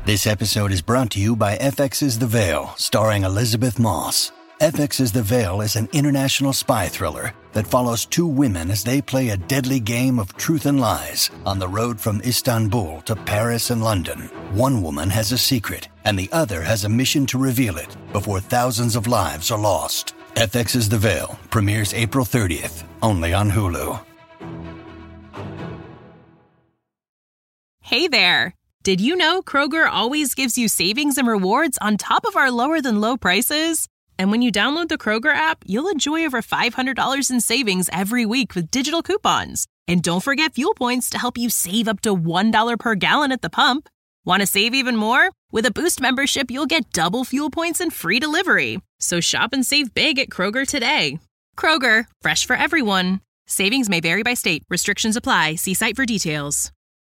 This episode is brought to you by FX's The Veil, starring Elizabeth Moss. FX's The Veil is an international spy thriller that follows two women as they play a deadly game of truth and lies on the road from Istanbul to Paris and London. One woman has a secret, and the other has a mission to reveal it before thousands of lives are lost. FX's The Veil premieres April 30th, only on Hulu. Hey there! Did you know Kroger always gives you savings and rewards on top of our lower-than-low prices? And when you download the Kroger app, you'll enjoy over $500 in savings every week with digital coupons. And don't forget fuel points to help you save up to $1 per gallon at the pump. Want to save even more? With a Boost membership, you'll get double fuel points and free delivery. So shop and save big at Kroger today. Kroger, fresh for everyone. Savings may vary by state. Restrictions apply. See site for details.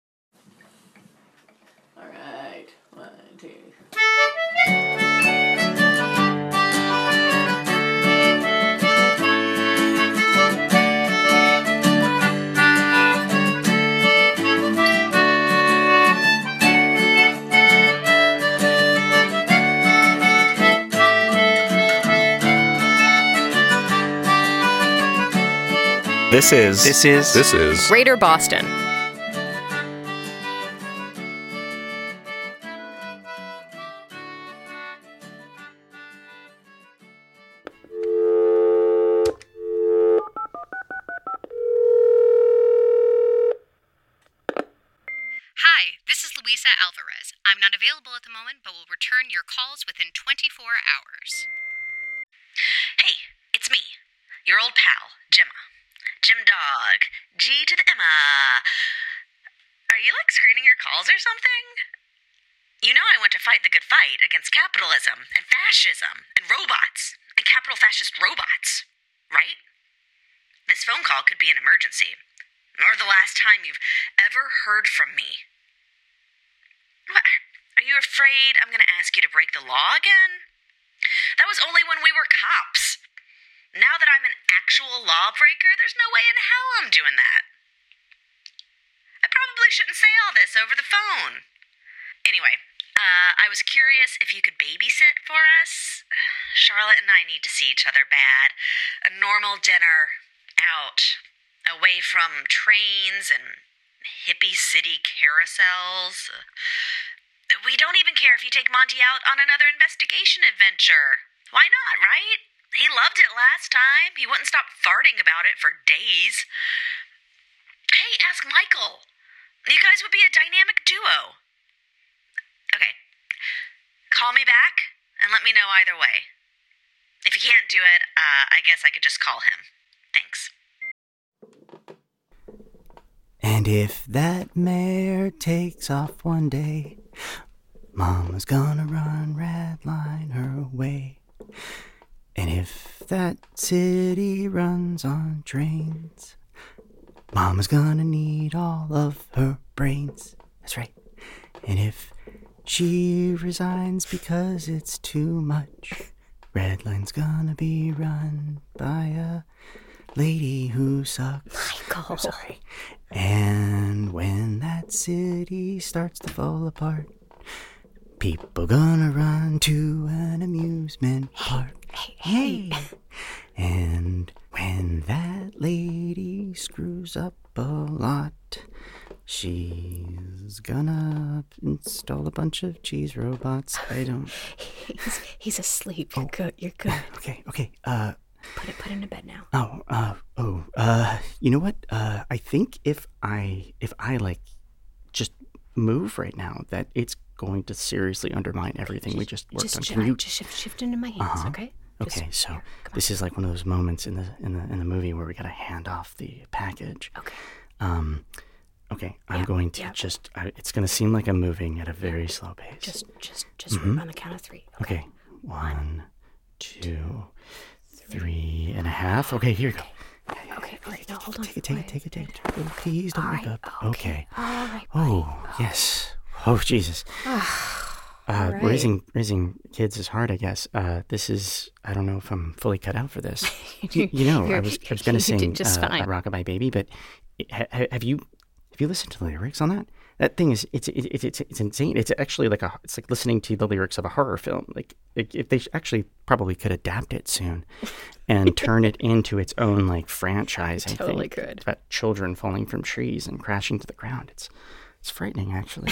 This is Greater Boston. Hi, this is Luisa Alvarez. I'm not available at the moment, but will return your calls within 24 hours. Hey, it's me, your old pal, Gemma. Jim Dog. G to the Emma. Are you, screening your calls or something? You know I went to fight the good fight against capitalism and fascism and robots and capital fascist robots, right? This phone call could be an emergency, or the last time you've ever heard from me. What? Are you afraid I'm going to ask you to break the law again? That was only when we were cops. Now that I'm an actual lawbreaker, there's no way in hell I'm doing that. I probably shouldn't say all this over the phone. Anyway, I was curious if you could babysit for us. Charlotte and I need to see each other bad. A normal dinner, out, away from trains and hippie city carousels. We don't even care if you take Monty out on another investigation adventure. Why not, right? He loved it last time. He wouldn't stop farting about it for days. Hey, ask Michael. You guys would be a dynamic duo. Okay. Call me back and let me know either way. If you can't do it, I guess I could just call him. Thanks. And if that mare takes off one day, Mama's gonna run redline her way. And if that city runs on trains, Mama's gonna need all of her brains. That's right. And if she resigns because it's too much, Redline's gonna be run by a lady who sucks. Michael. I'm sorry. And when that city starts to fall apart, people gonna run to an amusement park. Hey. And when that lady screws up a lot, she's gonna install a bunch of cheese robots. I don't... He's asleep. You're good. You're good. Okay. Put him to bed now. You know what? I think if I just move right now, that it's going to seriously undermine everything we just worked on. Can you just shift into my hands, okay? Okay, so this is like one of those moments in the movie where we gotta hand off the package. Okay. Okay, I'm going to it's gonna seem like I'm moving at a very slow pace. Just on the count of 3. Okay. 1, 2, 3.5. Okay, here you go. Okay, all right, now hold on. Take it. Oh, please don't wake up. Okay. All right. Oh, yes. Oh, Jesus. Right. Raising kids is hard, I guess. This is, I don't know if I'm fully cut out for this. I was going to sing just fine. Rockabye Baby, but have you listened to the lyrics on that? that thing is it's insane. It's actually it's like listening to the lyrics of a horror film. Like if they actually probably could adapt it soon and turn it into its own like franchise. I totally think. could. It's about children falling from trees and crashing to the ground. It's frightening, actually.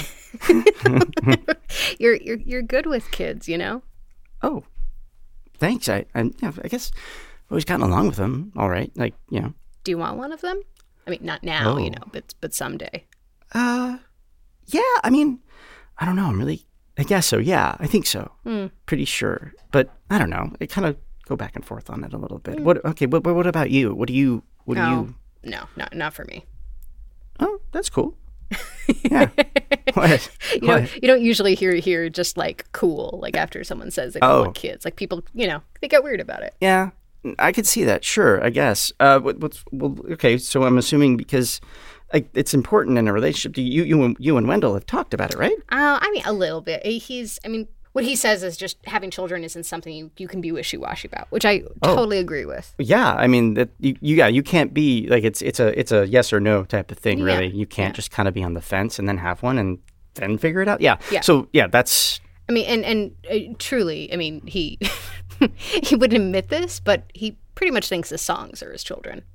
You're good with kids, you know? Oh, thanks. I guess I've always gotten along with them. All right, like Do you want one of them? I mean, not now, but someday. Yeah, I mean, I don't know. I guess so. Yeah, I think so. Pretty sure. But I don't know. I kind of go back and forth on it a little bit. What about you? What do you? No, not for me. Oh, that's cool. Yeah. What? You don't usually hear just like cool, like after someone says they don't want kids. Like people, they get weird about it. Yeah, I could see that. Sure, I guess. Okay, so I'm assuming because it's important in a relationship. You and Wendell have talked about it, right? I mean, a little bit. What he says is just having children isn't something you can be wishy-washy about, which I totally agree with. Yeah, I mean that you can't be like it's a yes or no type of thing, really. You can't just kind of be on the fence and then have one and then figure it out. Yeah. So that's. I mean, and truly, I mean, he he wouldn't admit this, but he pretty much thinks his songs are his children.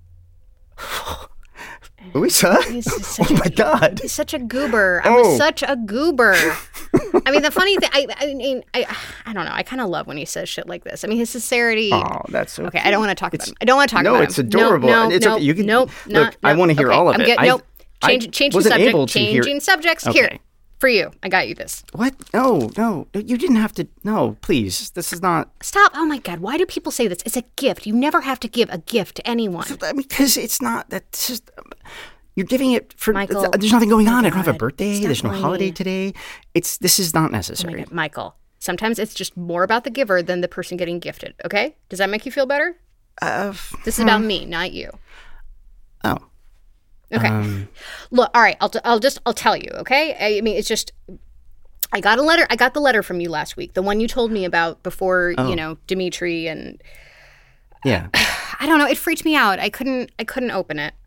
Louisa? Oh my God! He's such a goober. I'm such a goober. I mean, the funny thing, I don't know. I kind of love when he says shit like this. I mean, his sincerity. Oh, that's so okay. Cute. I don't want to talk about him. I don't want to talk about him. No, it's adorable. No, it's okay. You can. Nope. Look, I want to hear all of it. Changing subject. Changing subjects. Okay. Here. For you. I got you this. What? No. You didn't have to. No, please. This is not. Stop. Oh my God. Why do people say this? It's a gift. You never have to give a gift to anyone. Because it's not. That's just. You're giving it for. Michael, there's nothing going on. I don't have a birthday. Stop There's no holiday today. This is not necessary. Oh my God. Michael, sometimes it's just more about the giver than the person getting gifted. Okay? Does that make you feel better? This is about me, not you. Oh. Okay. Look, all right, I'll tell you, okay? I mean, it's just I got the letter from you last week, the one you told me about before, Dimitri and yeah. I don't know, it freaked me out. I couldn't open it.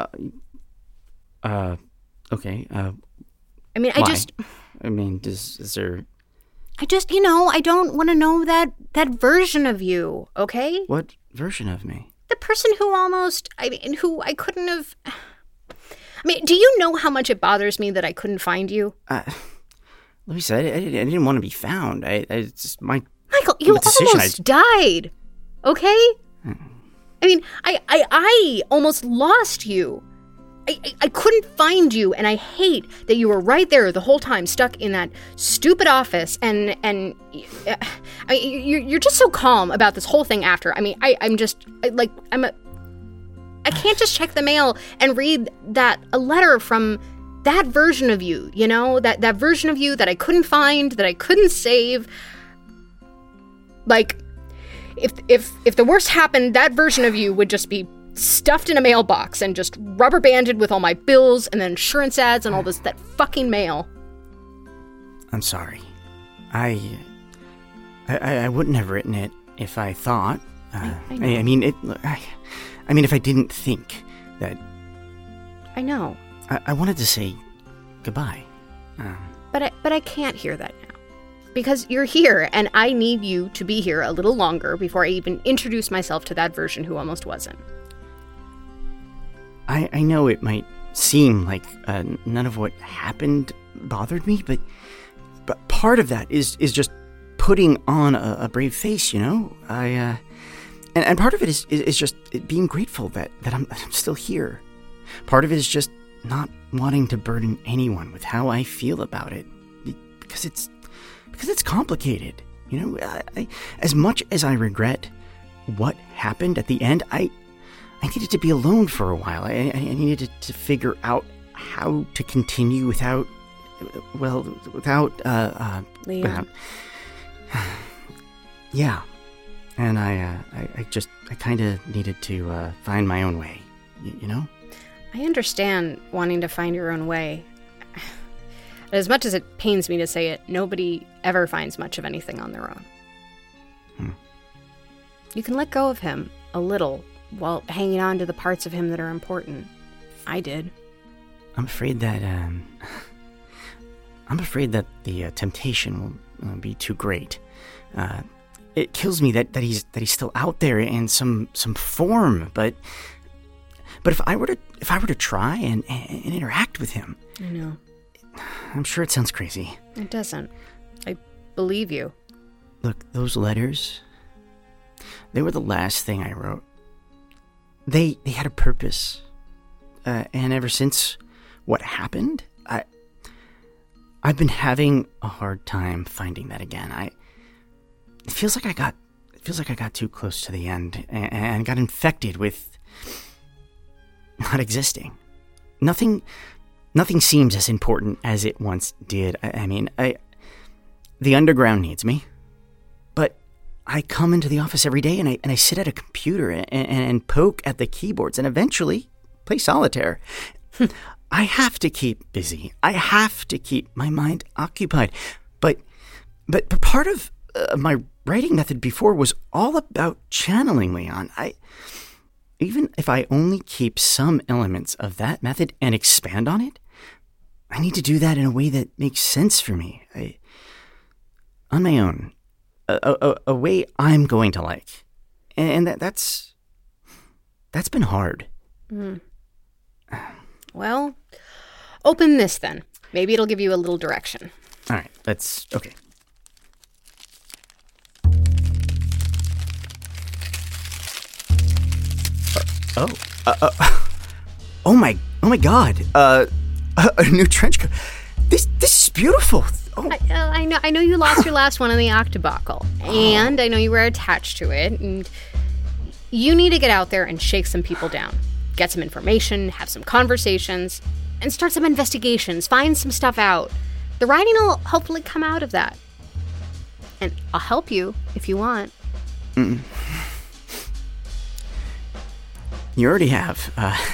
Okay. I mean, why? Is there I don't want to know that version of you, okay? What version of me? The person who I couldn't have I mean, do you know how much it bothers me that I couldn't find you? Louisa, I didn't want to be found. It's just Michael, you almost died. Okay? I mean, I almost lost you. I couldn't find you, and I hate that you were right there the whole time, stuck in that stupid office, and you're just so calm about this whole thing after. I mean, I can't just check the mail and read a letter from that version of you, that version of you that I couldn't find, that I couldn't save. Like, if the worst happened, that version of you would just be stuffed in a mailbox and just rubber banded with all my bills and then insurance ads and all that fucking mail. I'm sorry. I wouldn't have written it if I thought. I mean, if I didn't think that. I know. I wanted to say goodbye. But I can't hear that now. Because you're here, and I need you to be here a little longer before I even introduce myself to that version who almost wasn't. I know it might seem like none of what happened bothered me, but part of that is just putting on a brave face, and part of it is just being grateful that I'm still here. Part of it is just not wanting to burden anyone with how I feel about it, because it's complicated. As much as I regret what happened at the end, I needed to be alone for a while. I needed to figure out how to continue without Liam. Yeah. And I kind of needed to find my own way, I understand wanting to find your own way. As much as it pains me to say it, nobody ever finds much of anything on their own. You can let go of him a little while hanging on to the parts of him that are important. I did. I'm afraid that I'm afraid that the temptation will be too great. It kills me that he's still out there in some form. But if I were to try and interact with him, I know. I'm sure it sounds crazy. It doesn't. I believe you. Look, those letters, they were the last thing I wrote. They had a purpose. And ever since what happened, I've been having a hard time finding that again. It feels like I got too close to the end and got infected with not existing. Nothing seems as important as it once did. The underground needs me, but I come into the office every day and I sit at a computer and poke at the keyboards and eventually play solitaire. I have to keep busy. I have to keep my mind occupied. But part of my writing method before was all about channeling, Leon. Even if I only keep some elements of that method and expand on it, I need to do that in a way that makes sense for me. On my own. A way I'm going to like. And that's been hard. Mm. Well, open this then. Maybe it'll give you a little direction. All right, okay. Oh my God! A new trench coat. This is beautiful. Oh. I know you lost your last one in the octabuckle, and I know you were attached to it, and you need to get out there and shake some people down. Get some information, have some conversations, and start some investigations. Find some stuff out. The writing will hopefully come out of that. And I'll help you if you want. Mm. You already have.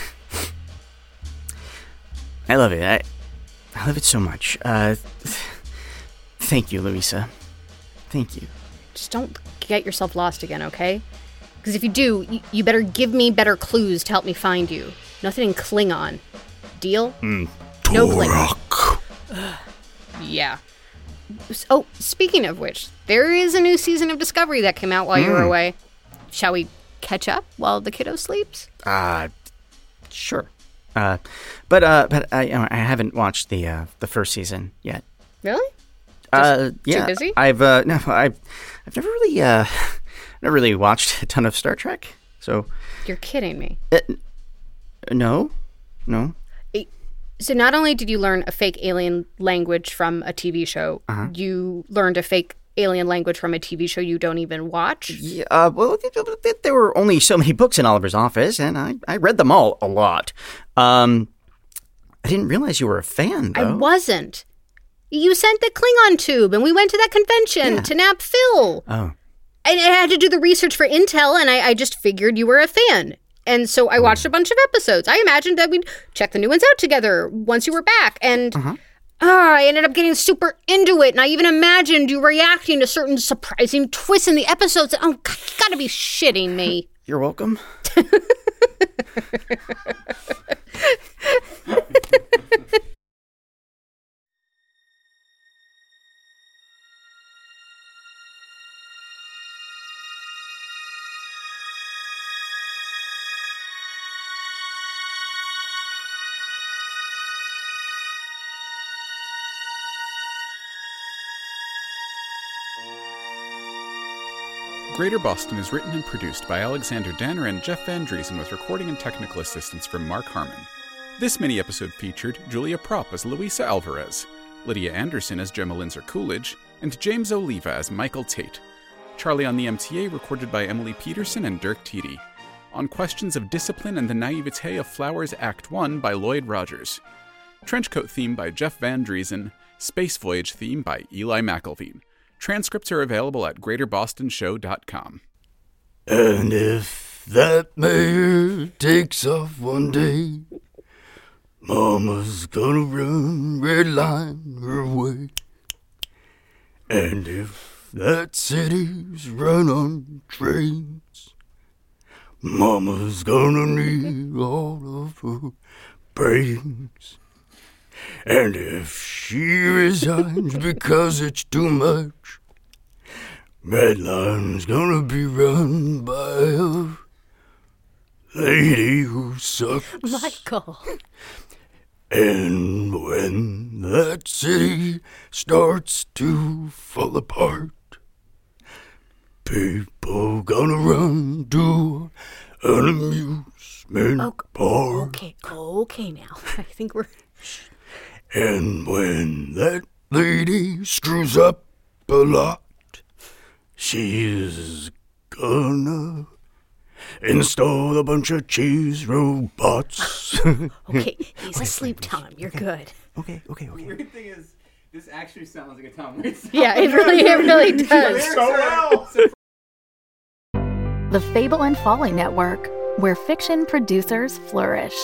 I love it. I love it so much. Thank you, Louisa. Thank you. Just don't get yourself lost again, okay? Because if you do, you better give me better clues to help me find you. Nothing in Klingon. Deal? No Klingon. Yeah. Oh, speaking of which, there is a new season of Discovery that came out while you were away. Shall we catch up while the kiddo sleeps? Sure. But I haven't watched the first season yet. Really? Yeah. Too busy? I've never really watched a ton of Star Trek. So you're kidding me. No. So not only did you learn a fake alien language from a TV show, you learned a fake alien language from a TV show you don't even watch? Yeah, well, there were only so many books in Oliver's office, and I read them all a lot. I didn't realize you were a fan, though. I wasn't. You sent the Klingon tube, and we went to that convention to nap Phil. Oh. And I had to do the research for Intel, and I just figured you were a fan. And so I watched a bunch of episodes. I imagined that we'd check the new ones out together once you were back. And I ended up getting super into it. And I even imagined you reacting to certain surprising twists in the episodes. Oh, God, you gotta be shitting me. You're welcome. Greater Boston is written and produced by Alexander Danner and Jeff Van Driesen with recording and technical assistance from Mark Harmon. This mini-episode featured Julia Propp as Luisa Alvarez, Lydia Anderson as Gemma Lindsay Coolidge, and James Oliva as Michael Tate. Charlie on the MTA recorded by Emily Peterson and Dirk Tiede. On Questions of Discipline and the Naivete of Flowers Act 1 by Lloyd Rogers. Trenchcoat theme by Jeff Van Driesen. Space Voyage theme by Eli McElveen. Transcripts are available at greaterbostonshow.com. And if that mare takes off one day, Mama's gonna run red line her way. And if that city's run on trains, Mama's gonna need all of her brains. And if she resigns because it's too much, Redline's gonna be run by a lady who sucks. Michael. And when that city starts to fall apart, people gonna run to an amusement park. Okay now. I think we're... And when that lady screws up a lot, she's gonna install a bunch of cheese robots. Okay, he's asleep, Tom. You're good. Okay. The weird thing is, this actually sounds like a Tom Waits song. Yeah, it really does. So well. The Fable and Folly Network, where fiction producers flourish.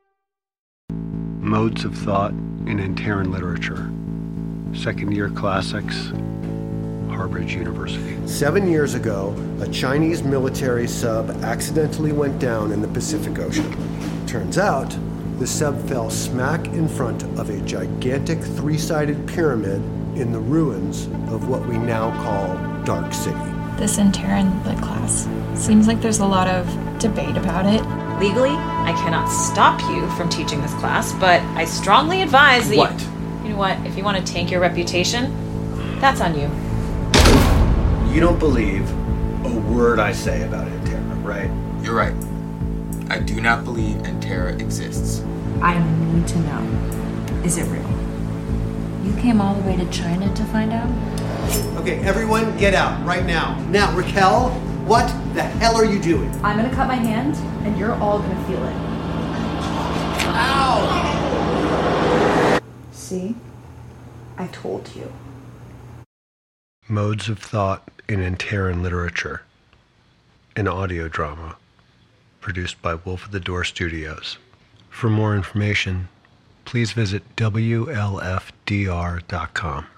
Modes of Thought in Antaran Literature. Second-year classics, Harvard University. 7 years ago, a Chinese military sub accidentally went down in the Pacific Ocean. Turns out, the sub fell smack in front of a gigantic three-sided pyramid in the ruins of what we now call Dark City. This Antaran Lit class seems like there's a lot of debate about it. Legally, I cannot stop you from teaching this class, but I strongly advise that you know what, if you want to tank your reputation, that's on you. You don't believe a word I say about Antera, right? You're right. I do not believe Antera exists. I need to know. Is it real? You came all the way to China to find out? Okay, everyone get out right now. Now, Raquel, what the hell are you doing? I'm gonna cut my hand, and you're all gonna feel it. Ow! See? I told you. Modes of Thought in Antaran Literature. An audio drama produced by Wolf of the Door Studios. For more information, please visit WLFDR.com.